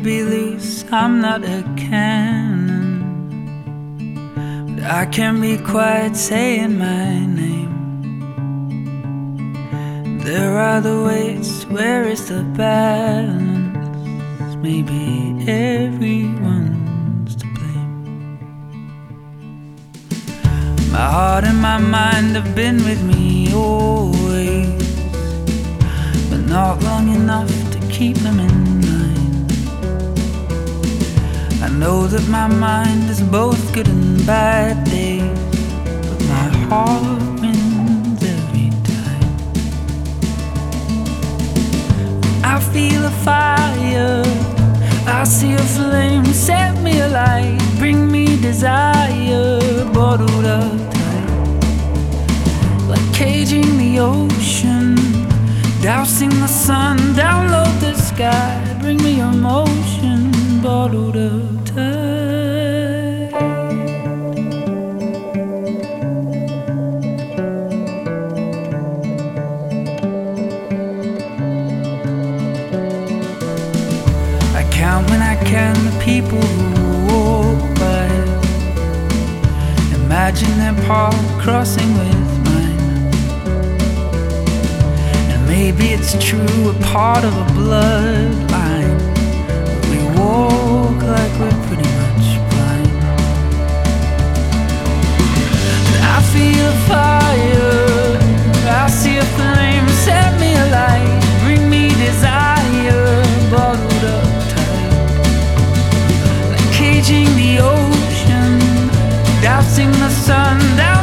be loose, I'm not a cannon, but I can be quiet saying my name. There are the weights, where is the balance? Maybe everyone's to blame. My heart and my mind have been with me always, but not long enough to keep them in mind. I know that my mind is both good and bad days, but my heart wins every time. I feel a fire, I see a flame, set me alight, bring me desire, bottled up tight, like caging the ocean, dousing the sun, download the sky, bring me your motion, bottled up tight. I count when I can the people who walk by, imagine their path crossing with mine. And maybe it's true, we're part of a bloodline, but we walk like we're pretty much blind. But I feel a fire, I see a flame, set me alight, bring me desire, bottled up tight, like caging the ocean, dousing the sun,